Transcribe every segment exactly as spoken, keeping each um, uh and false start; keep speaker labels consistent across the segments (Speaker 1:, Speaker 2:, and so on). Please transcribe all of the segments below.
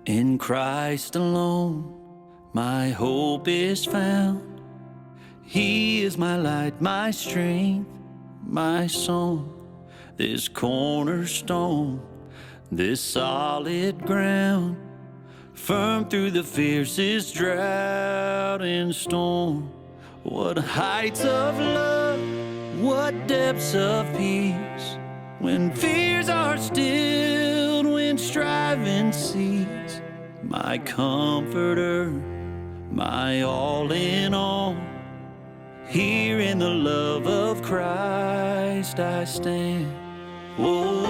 Speaker 1: In Christ alone, my hope is found. He is my light, my strength, my song. This cornerstone, this solid ground, firm through the fiercest drought and storm. What heights of love, what depths of peace, when fears are stilled, when striving cease. My comforter, my all in all, here in the love of Christ I stand. Whoa,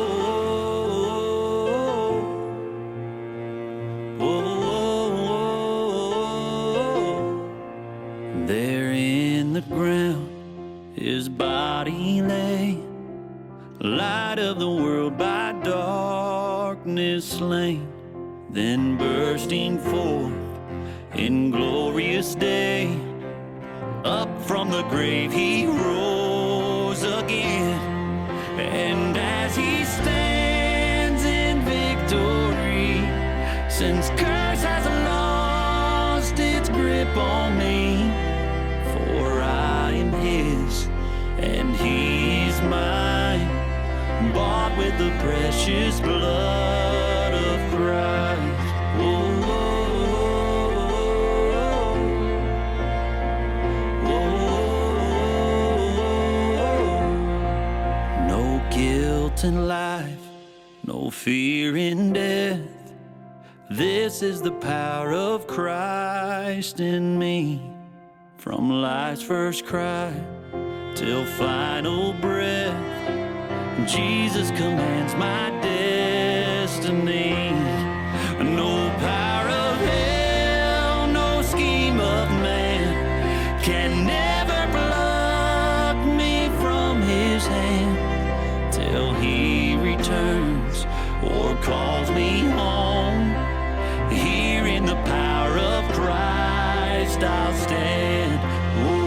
Speaker 1: whoa, whoa. There in the ground his body lay, light of the world by darkness slain, then bursting forth in glorious day, up from the grave he rose again. And as he stands in victory, since curse has lost its grip on me, for I am his and he's mine, bought with the precious blood of Christ. Whoa, whoa, whoa. No guilt in life, no fear in death. This is the power of Christ in me. From life's first cry till final breath, Jesus commands my destiny. No power of hell, no scheme of man can never pluck me from his hand, till he returns or calls me home. Here in the power of Christ I'll stand. Whoa.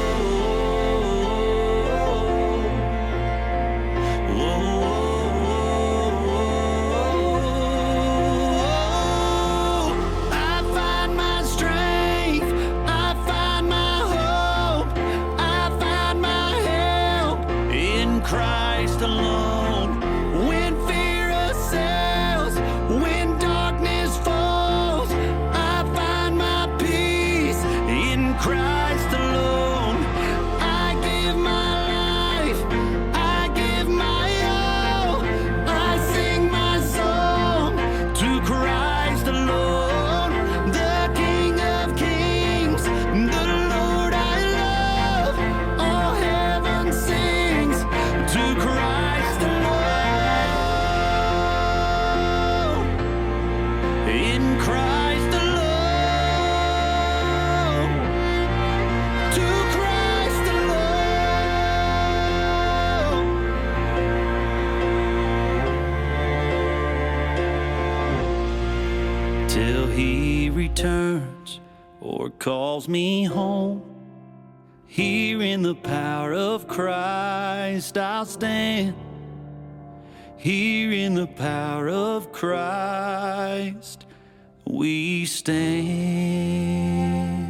Speaker 1: Christ alone, when fear assails, when darkness falls, I find my peace in Christ alone. I give my life, I give my all, I sing my song to Christ alone, the King of Kings, the Lord I love. All heaven sings to Christ alone, in Christ alone, to Christ alone. Till he returns or calls me home, here in the power of Christ I'll stand. Here in the power of Christ we stand.